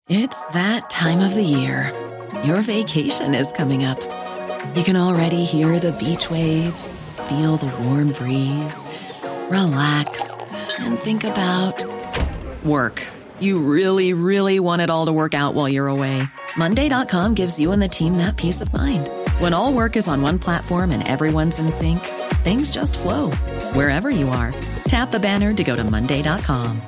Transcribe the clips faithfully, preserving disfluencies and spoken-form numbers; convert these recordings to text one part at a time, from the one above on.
It's that time of the year. Your vacation is coming up. You can already hear the beach waves, feel the warm breeze, relax, and think about work. You really, really want it all to work out while you're away. Monday dot com gives you and the team that peace of mind. When all work is on one platform and everyone's in sync, things just flow. Wherever you are, tap the banner to go to Monday dot com.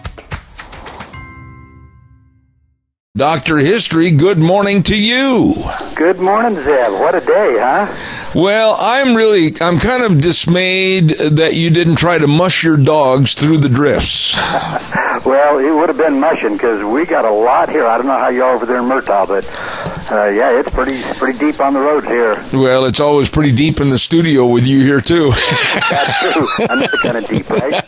Doctor History, good morning to you. Good morning, Zeb. What a day, huh? Well, I'm really, I'm kind of dismayed that you didn't try to mush your dogs through the drifts. Well, it would have been mushing because we got a lot here. I don't know how you are over there in Murtaugh, but uh, yeah, it's pretty pretty deep on the roads here. Well, it's always pretty deep in the studio with you here, too. That's true. I'm not kind of deep, right?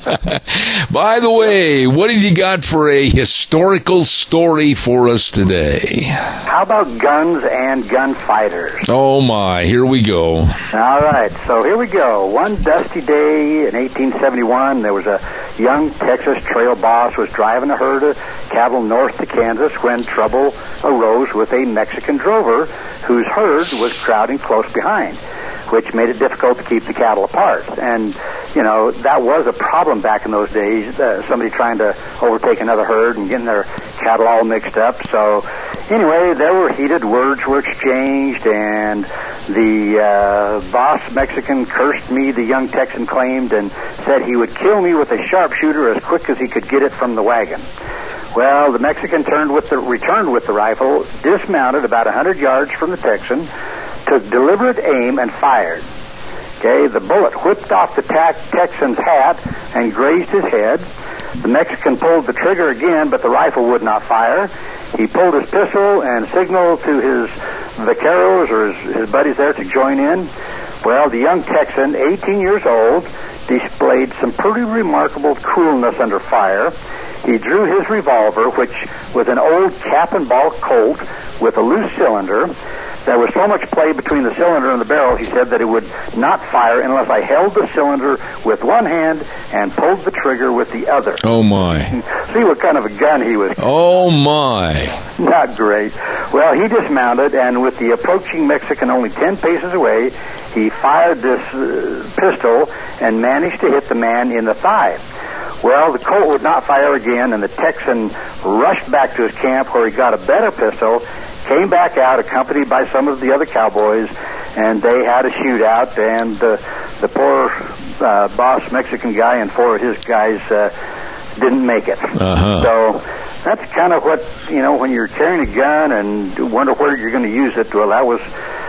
By the way, what have you got for a historical story for us today? How about guns and gunfighters? Oh, my. Here we go. All right. So here we go. One dusty day in eighteen seventy-one, there was a young Texas trail boss was driving a herd of cattle north to Kansas when trouble arose with a Mexican drover whose herd was crowding close behind, which made it difficult to keep the cattle apart. And, you know, that was a problem back in those days, uh, somebody trying to overtake another herd and getting their cattle all mixed up. So, anyway, there were heated words were exchanged, and the uh, boss Mexican cursed me, the young Texan claimed, and said he would kill me with a sharpshooter as quick as he could get it from the wagon. Well, the Mexican turned with the, returned with the rifle, dismounted about one hundred yards from the Texan, took deliberate aim, and fired. Okay, the bullet whipped off the ta- Texan's hat and grazed his head. The Mexican pulled the trigger again, but the rifle would not fire. He pulled his pistol and signaled to his vaqueros, or his, his buddies there, to join in. Well, the young Texan, eighteen years old, displayed some pretty remarkable coolness under fire. He drew his revolver, which was an old cap and ball Colt with a loose cylinder. There was so much play between the cylinder and the barrel, he said, that it would not fire unless I held the cylinder with one hand and pulled the trigger with the other. Oh, my. See what kind of a gun he was. Oh, my. Not great. Well, he dismounted, and with the approaching Mexican only ten paces away, he fired this uh, pistol and managed to hit the man in the thigh. Well, the Colt would not fire again, and the Texan rushed back to his camp where he got a better pistol, came back out accompanied by some of the other cowboys, and they had a shootout, and the, the poor uh, boss Mexican guy and four of his guys uh, didn't make it. Uh-huh. So that's kind of what, you know, when you're carrying a gun and wonder where you're going to use it. Well, that was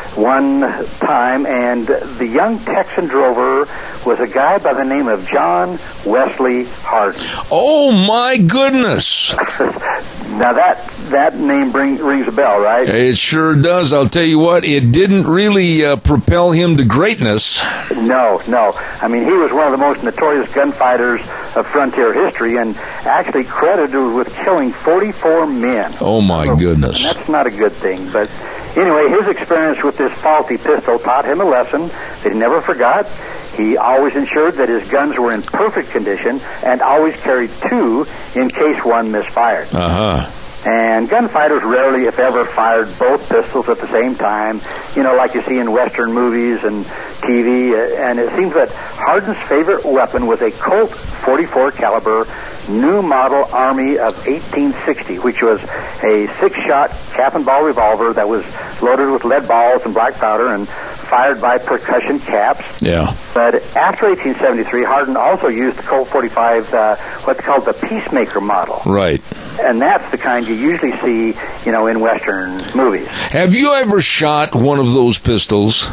one time, and the young Texan drover was a guy by the name of John Wesley Hardin. Oh, my goodness. Now, that that name bring, rings a bell, right? It sure does. I'll tell you what, it didn't really uh, propel him to greatness. No, no. I mean, he was one of the most notorious gunfighters of frontier history, and actually credited with killing forty-four men. Oh, my goodness. And that's not a good thing, but anyway, his experience with this faulty pistol taught him a lesson that he never forgot. He always ensured that his guns were in perfect condition and always carried two in case one misfired. Uh-huh. And gunfighters rarely, if ever, fired both pistols at the same time, you know, like you see in Western movies and T V. And it seems that Hardin's favorite weapon was a Colt forty-four caliber new model Army of eighteen sixty, which was a six-shot cap and ball revolver that was loaded with lead balls and black powder and fired by percussion caps. Yeah. But after eighteen seventy-three, Hardin also used the Colt forty-five, uh, what's called the Peacemaker model. Right. And that's the kind you usually see, you know, in Western movies. Have you ever shot one of those pistols?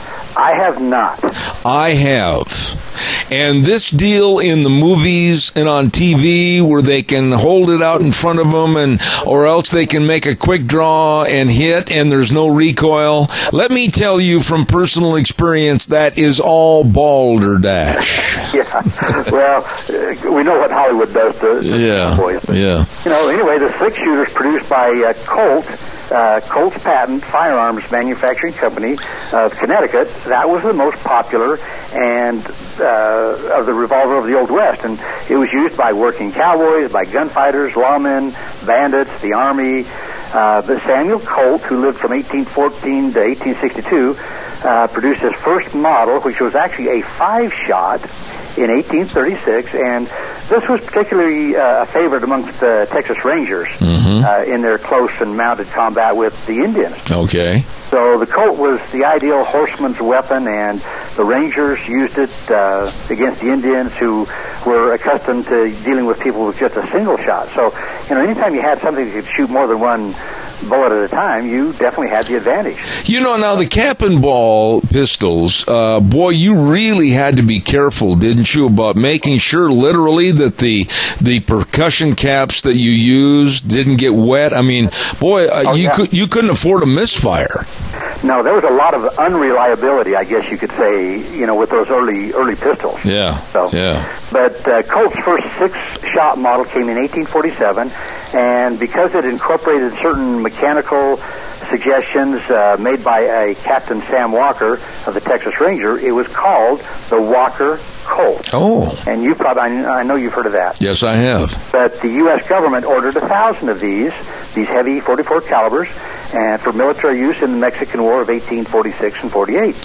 I have not. I have. And this deal in the movies and on T V where they can hold it out in front of them, and or else they can make a quick draw and hit and there's no recoil. Let me tell you from personal experience, that is all balderdash. Yeah. Well, uh, we know what Hollywood does to, to yeah. boys. Yeah. You know, anyway, the six shooters produced by uh, Colt uh, Colt's Patent Firearms Manufacturing Company of Connecticut, that was the most popular and uh, of the revolver of the Old West. And it was used by working cowboys, by gunfighters, lawmen, bandits, the Army. Uh, but Samuel Colt, who lived from eighteen fourteen to eighteen sixty-two, uh, produced his first model, which was actually a five-shot in eighteen thirty-six, and this was particularly uh, a favorite amongst the Texas Rangers mm-hmm. uh, in their close and mounted combat with the Indians. Okay. So the Colt was the ideal horseman's weapon, and the Rangers used it uh, against the Indians, who were accustomed to dealing with people with just a single shot. So, you know, anytime you had something that could shoot more than one bullet at a time, you definitely had the advantage. You know, now the cap and ball pistols, uh, boy, you really had to be careful, didn't you, about making sure literally that the the percussion caps that you used didn't get wet? I mean, boy, uh, oh, you yeah. could you couldn't afford a misfire. No, there was a lot of unreliability, I guess you could say, you know, with those early early pistols. Yeah, so, yeah. But uh, Colt's first six-shot model came in eighteen forty-seven, and because it incorporated certain mechanical suggestions uh, made by a Captain Sam Walker of the Texas Ranger, it was called the Walker Colt. Oh. And you probably, I know you've heard of that. Yes, I have. But the U S government ordered a thousand of these, these heavy forty-four calibers, and for military use in the Mexican War of eighteen forty-six and forty-eight.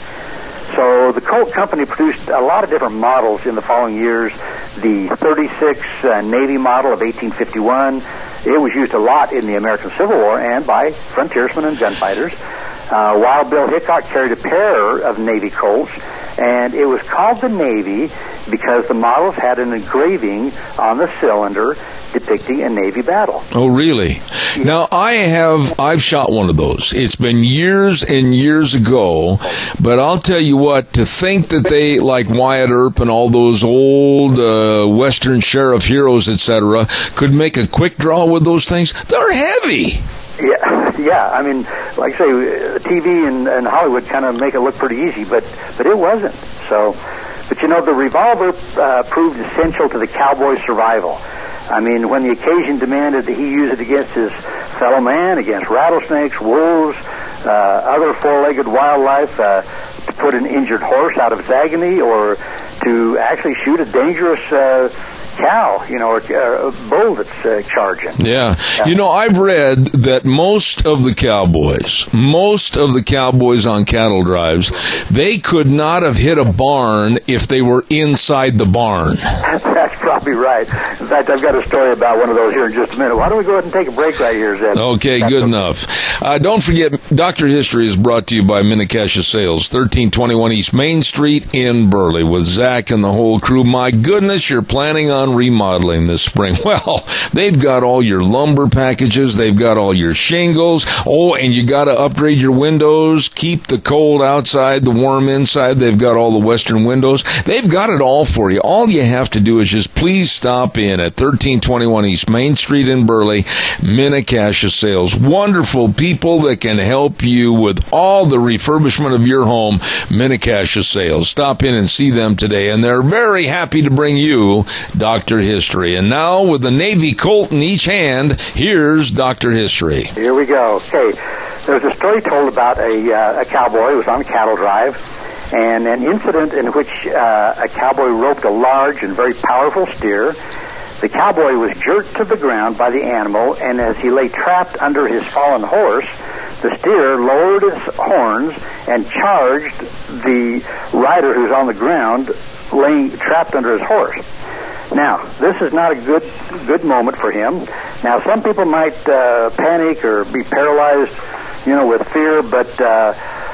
So the Colt Company produced a lot of different models in the following years. The thirty-six uh, Navy model of eighteen fifty-one, it was used a lot in the American Civil War and by frontiersmen and gunfighters. Uh, Wild Bill Hickok carried a pair of Navy Colts, and it was called the Navy because the models had an engraving on the cylinder depicting a Navy battle. Oh, really? Yeah. Now, I have, I've shot one of those. It's been years and years ago, but I'll tell you what, to think that they, like Wyatt Earp and all those old uh, Western sheriff heroes, et cetera, could make a quick draw with those things, they're heavy. Yeah, yeah. I mean, like I say, T V and, and Hollywood kind of make it look pretty easy, but, but it wasn't. So, but you know, the revolver uh, proved essential to the cowboy's survival. I mean, when the occasion demanded that he use it against his fellow man, against rattlesnakes, wolves, uh, other four-legged wildlife, uh, to put an injured horse out of its agony, or to actually shoot a dangerous uh, cow, you know, or a bull that's uh, charging. Yeah. yeah. You know, I've read that most of the cowboys, most of the cowboys on cattle drives, they could not have hit a barn if they were inside the barn. That's probably right. In fact, I've got a story about one of those here in just a minute. Why don't we go ahead and take a break right here, Zed? Okay, That's good okay. enough. Uh, don't forget, Doctor History is brought to you by Mini-Cassia Sales, thirteen twenty-one East Main Street in Burley, with Zach and the whole crew. My goodness, you're planning on remodeling this spring. Well, they've got all your lumber packages. They've got all your shingles. Oh, and you got to upgrade your windows. Keep the cold outside, the warm inside. They've got all the western windows. They've got it all for you. All you have to do is just please stop in at thirteen twenty-one East Main Street in Burley, Mini-Cassia Sales. Wonderful people that can help you with all the refurbishment of your home. Mini-Cassia Sales. Stop in and see them today, and they're very happy to bring you Doctor History. And now, with the Navy Colt in each hand, here's Doctor History. Here we go. Okay, there's a story told about a, uh, a cowboy who was on a cattle drive, and an incident in which uh, a cowboy roped a large and very powerful steer. The cowboy was jerked to the ground by the animal, and as he lay trapped under his fallen horse, the steer lowered its horns and charged the rider who's on the ground, laying trapped under his horse. Now, this is not a good good moment for him. Now, some people might uh, panic or be paralyzed, you know, with fear, but uh,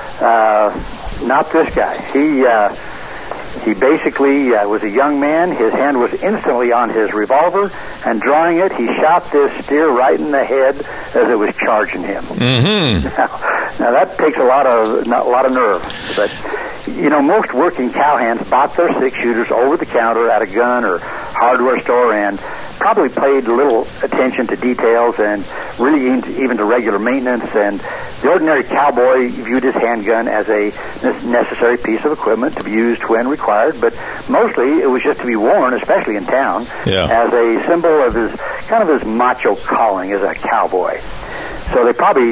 uh, not this guy. He uh, he basically uh, was a young man. His hand was instantly on his revolver, and drawing it, he shot this steer right in the head as it was charging him. Mm-hmm. Now, now that takes a lot of not a lot of nerve, but. You know, most working cowhands bought their six-shooters over the counter at a gun or hardware store and probably paid little attention to details and really even to regular maintenance. And the ordinary cowboy viewed his handgun as a necessary piece of equipment to be used when required, but mostly it was just to be worn, especially in town, yeah. as a symbol of his kind of his macho calling as a cowboy. So they probably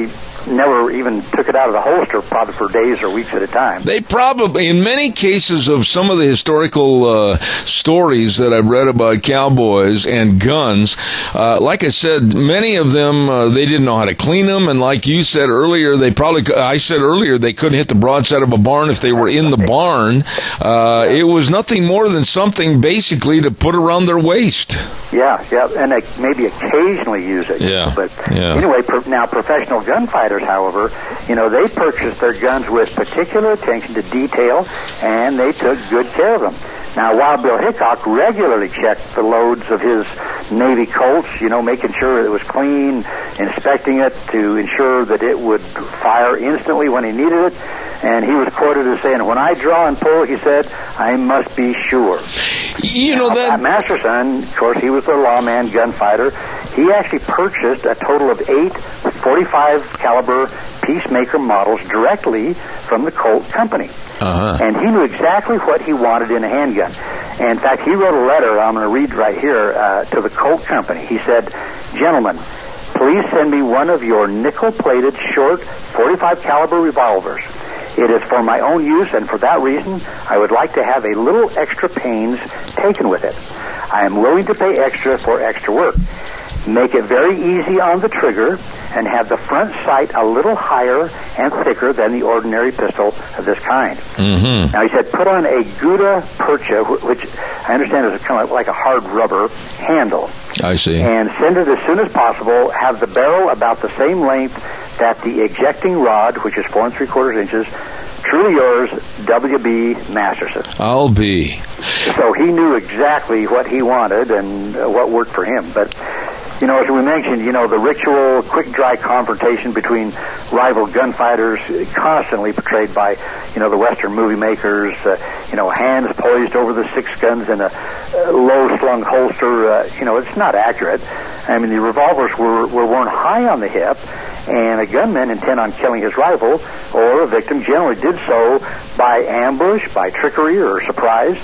never even took it out of the holster probably for days or weeks at a time. They probably, in many cases of some of the historical uh, stories that I've read about cowboys and guns, uh, like I said, many of them, uh, they didn't know how to clean them, and like you said earlier, they probably, I said earlier, they couldn't hit the broadside of a barn if they were in the barn. Uh, it was nothing more than something basically to put around their waist. Yeah, yeah, and they maybe occasionally use it. Yeah, but yeah. Anyway, pro- now professional gunfighters, however, you know, they purchased their guns with particular attention to detail, and they took good care of them. Now, Wild Bill Hickok regularly checked the loads of his Navy Colts, you know, making sure it was clean, inspecting it to ensure that it would fire instantly when he needed it. And he was quoted as saying, "When I draw and pull," he said, "I must be sure." You know now, that Masterson, of course, he was the lawman gunfighter. He actually purchased a total of eight forty-five caliber Peacemaker models directly from the Colt Company. Uh-huh. And he knew exactly what he wanted in a handgun. And in fact, he wrote a letter, I'm going to read right here, uh, to the Colt Company. He said, "Gentlemen, please send me one of your nickel-plated short forty-five caliber revolvers. It is for my own use, and for that reason, I would like to have a little extra pains taken with it. I am willing to pay extra for extra work. Make it very easy on the trigger, and have the front sight a little higher and thicker than the ordinary pistol of this kind." Mm-hmm. Now, he said, put on a Gouda Percha, which I understand is kind of like a hard rubber handle. I see. And send it as soon as possible. Have the barrel about the same length that the ejecting rod, which is four and three quarters inches. Truly yours, W B Masterson. I'll be. So he knew exactly what he wanted and uh, what worked for him. But, you know, as we mentioned, you know, the ritual, quick, dry confrontation between rival gunfighters constantly portrayed by, you know, the Western movie makers, uh, you know, hands poised over the six guns in a uh, low-slung holster. Uh, you know, it's not accurate. I mean, the revolvers were, were worn high on the hip, and a gunman intent on killing his rival or a victim generally did so by ambush, by trickery, or surprise.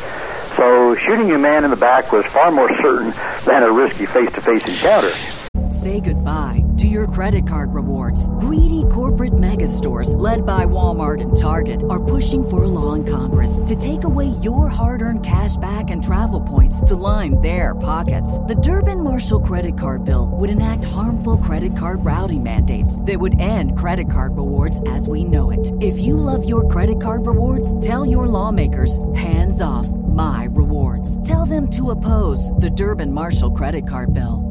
So shooting a man in the back was far more certain than a risky face-to-face encounter. Say goodbye to your credit card rewards. Greedy corporate mega stores, led by Walmart and Target, are pushing for a law in Congress to take away your hard-earned cash back and travel points to line their pockets. The Durbin-Marshall credit card bill would enact harmful credit card routing mandates that would end credit card rewards as we know it. If you love your credit card rewards, tell your lawmakers, hands off my rewards. Tell them to oppose the Durbin-Marshall credit card bill.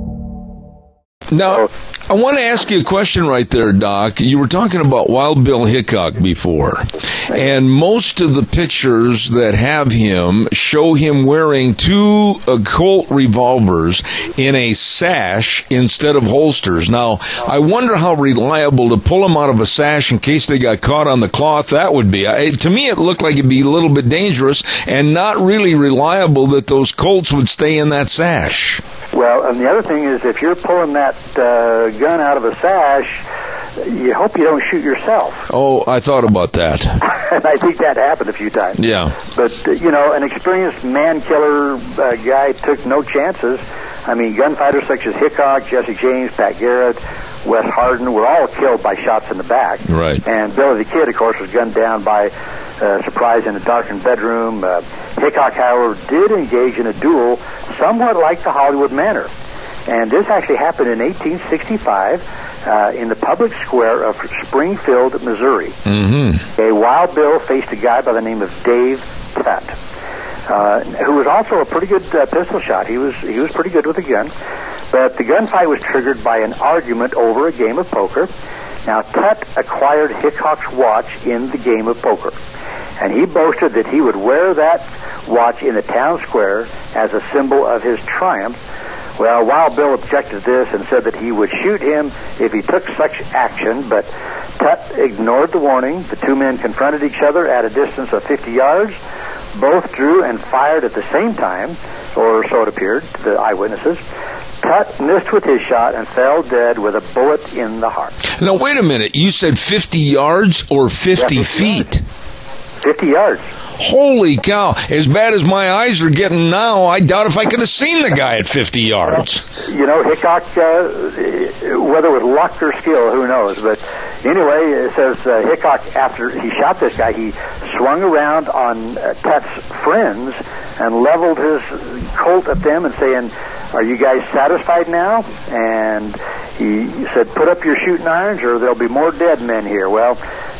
Now, I want to ask you a question right there, Doc. You were talking about Wild Bill Hickok before, and most of the pictures that have him show him wearing two uh, Colt revolvers in a sash instead of holsters. Now, I wonder how reliable to pull them out of a sash in case they got caught on the cloth that would be. I, to me, it looked like it'd be a little bit dangerous and not really reliable that those Colts would stay in that sash. Well, and the other thing is, if you're pulling that uh, gun out of a sash, you hope you don't shoot yourself. Oh, I thought about that. And I think that happened a few times. Yeah. But, uh, you know, an experienced man-killer uh, guy took no chances. I mean, gunfighters such as Hickok, Jesse James, Pat Garrett, Wes Hardin were all killed by shots in the back. Right. And Billy the Kid, of course, was gunned down by uh, surprise in a darkened bedroom. Uh, Hickok, however, did engage in a duel somewhat like the Hollywood Manor. And this actually happened in eighteen sixty-five uh, in the public square of Springfield, Missouri. Mm-hmm. A Wild Bill faced a guy by the name of Dave Tutt, uh, who was also a pretty good uh, pistol shot. He was he was pretty good with a gun. But the gunfight was triggered by an argument over a game of poker. Now, Tutt acquired Hickok's watch in the game of poker, and he boasted that he would wear that watch in the town square as a symbol of his triumph. Well, Wild Bill objected to this and said that he would shoot him if he took such action, but Tutt ignored the warning. The two men confronted each other at a distance of fifty yards. Both drew and fired at the same time, or so it appeared to the eyewitnesses. Tutt missed with his shot and fell dead with a bullet in the heart. Now, wait a minute. You said fifty yards or fifty yeah, feet? fifty yards. Holy cow. As bad as my eyes are getting now, I doubt if I could have seen the guy at fifty yards. You know, Hickok, uh, whether with luck or skill, who knows. But anyway, it says uh, Hickok, after he shot this guy, he swung around on uh, Tut's friends and leveled his Colt at them and saying, "Are you guys satisfied now?" And he said, "Put up your shooting irons or there'll be more dead men here." Well,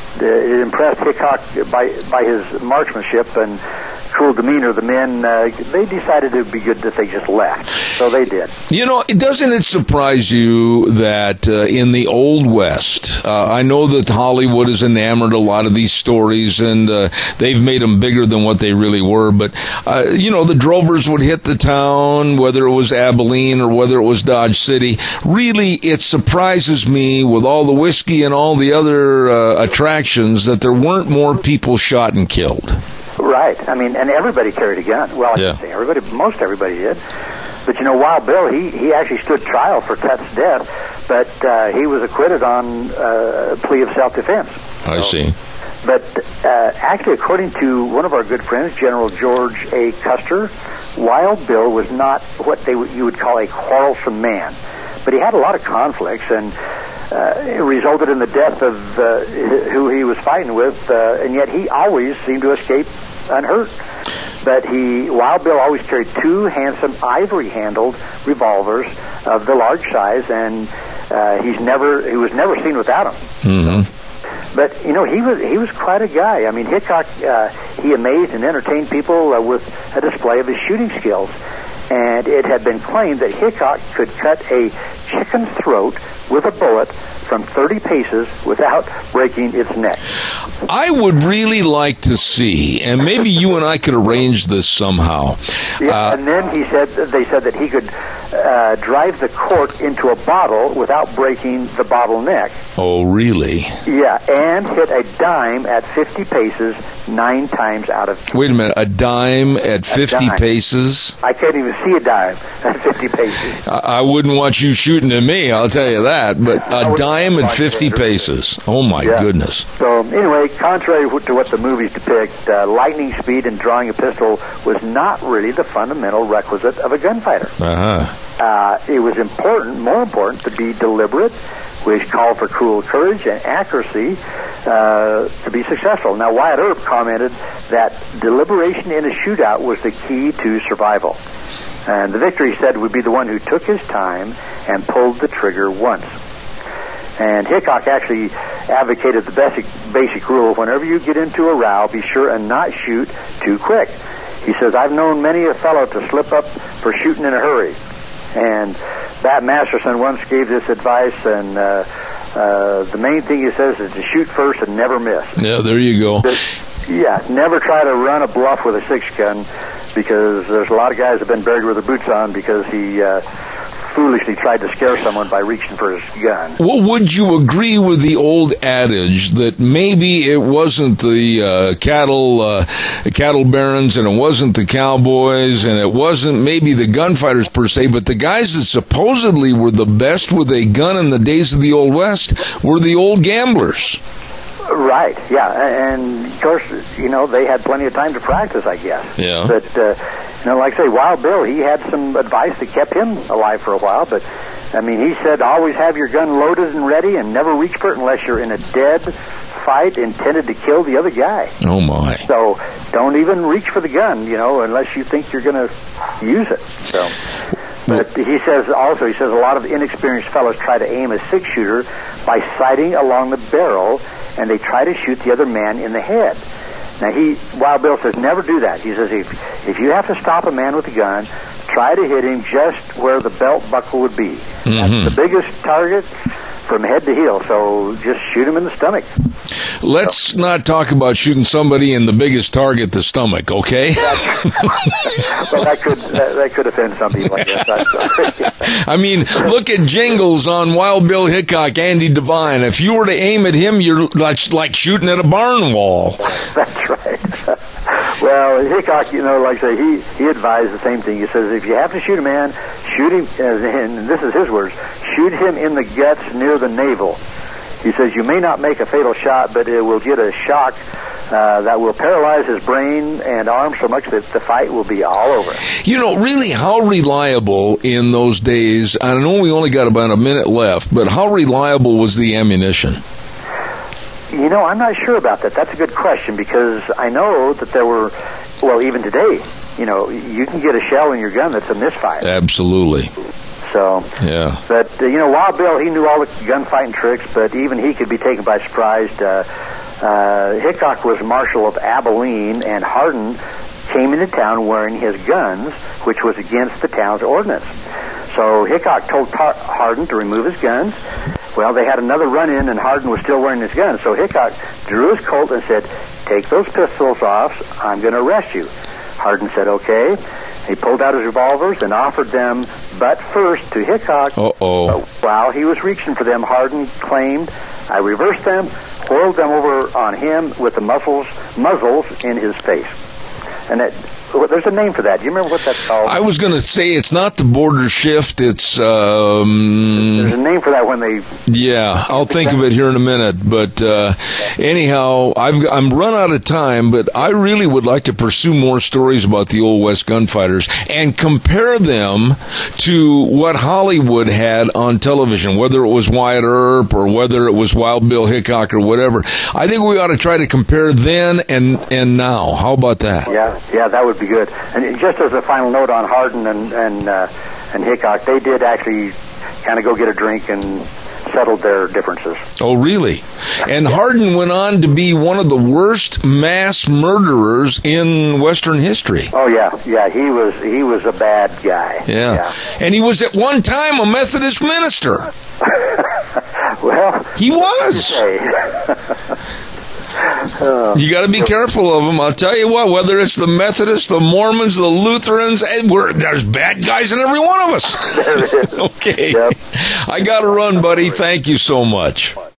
it impressed Hickok by by his marksmanship and cool demeanor. The men, uh, they decided it would be good that they just left. So they did. You know, doesn't it surprise you that uh, in the Old West, uh, I know that Hollywood has enamored a lot of these stories and uh, they've made them bigger than what they really were, but, uh, you know, the drovers would hit the town, whether it was Abilene or whether it was Dodge City. Really, it surprises me with all the whiskey and all the other uh, attractions that there weren't more people shot and killed. Right. I mean, and everybody carried a gun. Well, I yeah. can say everybody, most everybody did. But, you know, Wild Bill, he, he actually stood trial for Tut's death, but uh, he was acquitted on uh, a plea of self-defense. I so, see. But uh, actually, according to one of our good friends, General George A. Custer, Wild Bill was not what they w- you would call a quarrelsome man. But he had a lot of conflicts, and uh, it resulted in the death of uh, who he was fighting with, uh, and yet he always seemed to escape unhurt. But he, Wild Bill always carried two handsome ivory-handled revolvers of the large size, and uh, he's never he was never seen without them. Mm-hmm. But you know, he was he was quite a guy. I mean, Hickok uh, he amazed and entertained people uh, with a display of his shooting skills, and it had been claimed that Hickok could cut a chicken's throat with a bullet from thirty paces without breaking its neck. I would really like to see, and maybe you and I could arrange this somehow. Yeah, uh, and then he said they said that he could uh, drive the cork into a bottle without breaking the bottle neck. Oh, really? Yeah, and hit a dime at fifty paces nine times out of ten. Wait a minute, a dime at fifty dime. paces? I can't even see a dime at fifty paces. I, I wouldn't want you shooting at me, I'll tell you that, but a dime at fifty paces. Oh, my yeah. goodness. So, anyway, contrary to what the movies depict, uh, lightning speed and drawing a pistol was not really the fundamental requisite of a gunfighter. Uh-huh. Uh, it was important, more important, to be deliberate, which called for cool courage and accuracy uh, to be successful. Now, Wyatt Earp commented that deliberation in a shootout was the key to survival. And the victor, he said, would be the one who took his time and pulled the trigger once. And Hickok actually advocated the basic, basic rule, whenever you get into a row, be sure and not shoot too quick. He says, I've known many a fellow to slip up for shooting in a hurry. And Bat Masterson once gave this advice, and uh, uh, the main thing he says is to shoot first and never miss. Yeah, there you go. But, yeah, never try to run a bluff with a six-gun, because there's a lot of guys that have been buried with their boots on because he uh, foolishly tried to scare someone by reaching for his gun. Well, would you agree with the old adage that maybe it wasn't the uh, cattle uh, cattle barons and it wasn't the cowboys and it wasn't maybe the gunfighters per se, but the guys that supposedly were the best with a gun in the days of the Old West were the old gamblers? Right, yeah, and of course, you know, they had plenty of time to practice, I guess. Yeah. But, uh, you know, like I say, Wild Bill, he had some advice that kept him alive for a while, but, I mean, he said always have your gun loaded and ready and never reach for it unless you're in a dead fight intended to kill the other guy. Oh, my. So don't even reach for the gun, you know, unless you think you're going to use it. So... But he says also, he says a lot of inexperienced fellows try to aim a six-shooter by sighting along the barrel, and they try to shoot the other man in the head. Now, he, Wild Bill says, never do that. He says, if, if you have to stop a man with a gun, try to hit him just where the belt buckle would be. Mm-hmm. That's the biggest target from head to heel, so just shoot him in the stomach. Let's so. not talk about shooting somebody in the biggest target, the stomach, okay? Well, that could that, that could offend some people, I guess. I'm sorry. I mean, look at Jingles on Wild Bill Hickok, Andy Devine. If you were to aim at him, you're like, like shooting at a barn wall. That's right. Well, Hickok, you know, like I say, he, he advised the same thing. He says, if you have to shoot a man, shoot him, and this is his words, shoot him in the guts near the navel. He says, you may not make a fatal shot, but it will get a shock uh, that will paralyze his brain and arms so much that the fight will be all over. You know, really, how reliable in those days, I know we only got about a minute left, but how reliable was the ammunition? You know, I'm not sure about that. That's a good question, because I know that there were, well, even today, you know, you can get a shell in your gun that's a misfire. Absolutely. So, yeah. But, uh, you know, Wild Bill, he knew all the gunfighting tricks, but even he could be taken by surprise. Uh, uh, Hickok was Marshal of Abilene, and Hardin came into town wearing his guns, which was against the town's ordinance. So Hickok told Tar- Hardin to remove his guns. Well, they had another run-in, and Hardin was still wearing his gun. So Hickok drew his Colt and said, "Take those pistols off. I'm going to arrest you." Hardin said, "Okay." He pulled out his revolvers and offered them butt first to Hickok. Uh-oh. While he was reaching for them, Hardin claimed, "I reversed them, whirled them over on him with the muzzles, muzzles in his face." And that, there's a name for that. Do you remember what that's called? I was going to say it's not the border shift. It's um. There's a name for that when they. Yeah, I'll think of it here in a minute. But uh, anyhow, I've, I'm run out of time. But I really would like to pursue more stories about the Old West gunfighters and compare them to what Hollywood had on television, whether it was Wyatt Earp or whether it was Wild Bill Hickok or whatever. I think we ought to try to compare then and and now. How about that? Yeah. Yeah, that would be good. And just as a final note on Hardin and and, uh, and Hickok, they did actually kind of go get a drink and settled their differences. Oh, really? And Hardin went on to be one of the worst mass murderers in Western history. Oh yeah, yeah. He was he was a bad guy. Yeah, yeah. And he was at one time a Methodist minister. Well, he was. Uh, you got to be careful of them. I'll tell you what, whether it's the Methodists, the Mormons, the Lutherans, we're, there's bad guys in every one of us. There it is. Okay. Yep. I got to run, buddy. Thank you so much.